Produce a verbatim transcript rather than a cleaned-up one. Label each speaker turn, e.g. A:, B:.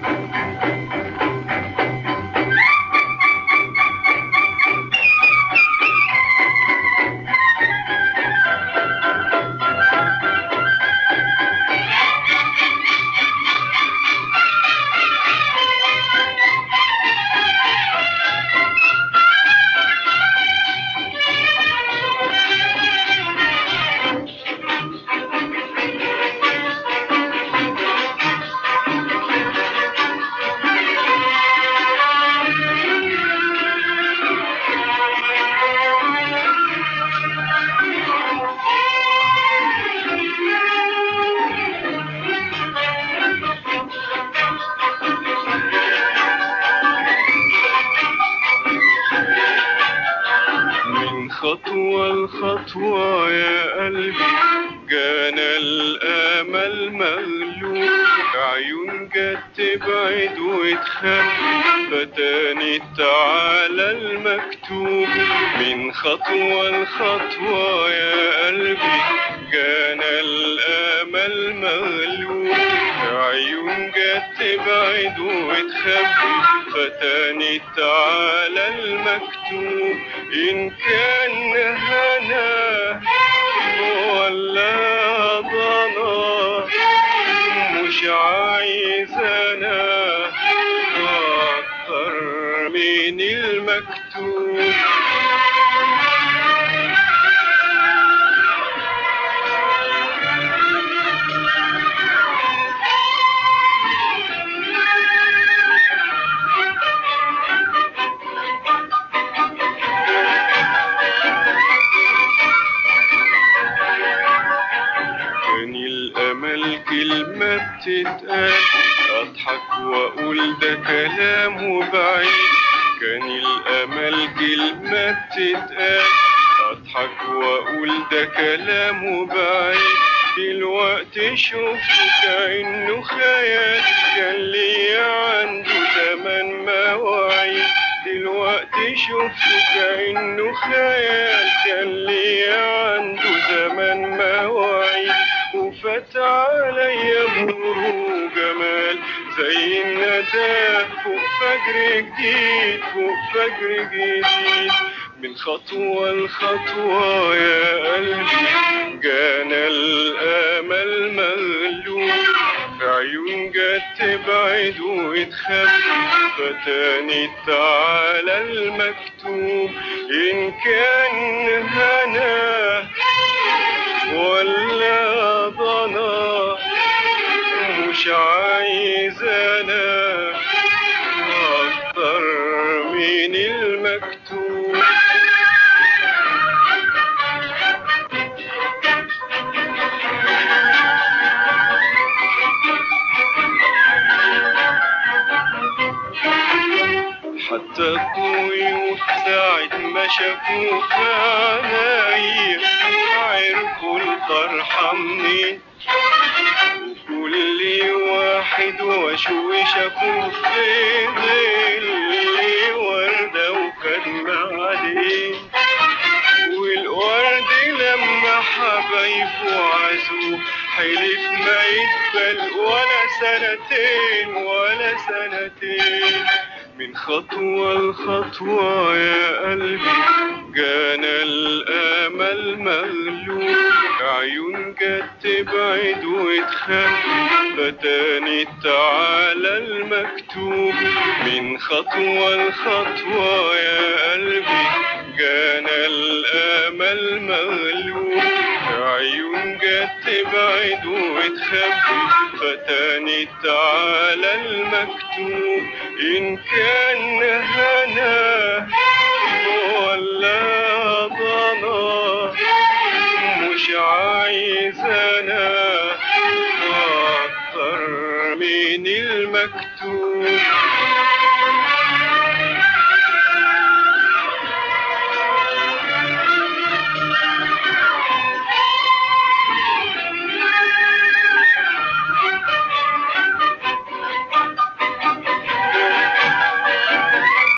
A: خطوة الخطوة يا قلبي جانا الأمل مغلوب، عيون جت تبعد وتخبي فتانت على المكتوب. من خطوة الخطوة يا قلبي جانا الأمل مغلوب، عيون جت تبعد وتخبي فتانت على المكتوب. إن كان هنا ولا ضنا مش عايز أنا أكتر من المكتوب. كلمة بتتقال أضحك وأقول ده كلام وبعيد، كان الأمل كلمة بتتقال أضحك وأقول ده كلام وبعيد. دلوقتي شوفته كأنه خيال كان ليا عنده زمان مواعيد. دلوقتي شوفته كأنه خيال كان ليا عنده زمان مواعيد. وفات عليا نور وجمال زي الندى فوق فجر جديد فوق فجر جديد. من خطوة لخطوة يا قلبي جانا الأمل مغلوب، عيون جت تبعد وتخبي فتانت على المكتوب. إن كان هنا ولا ضنا مش عايز أنا أكتر من المكتوب. حتى الضيوف ساعة ما شافوا خنايا عرفوا الفرحة منين، وكل واحد وشو شافوا في ظل وردة وخد عليه. والورد لما حبايبه عزوه حلف ما يقبل ولا سنتين ولا سنتين. من خطوة لخطوة يا قلبي جانا الأمل مغلوب، عيون جت تبعد وتخبي فتانت على المكتوب. من خطوة لخطوة يا قلبي جانا الأمل مغلوب، عيون جت تبعد وتخبي فتانت على المكتوب. إن كان هنا ولا ضنا مش عايز أنا أكتر من المكتوب.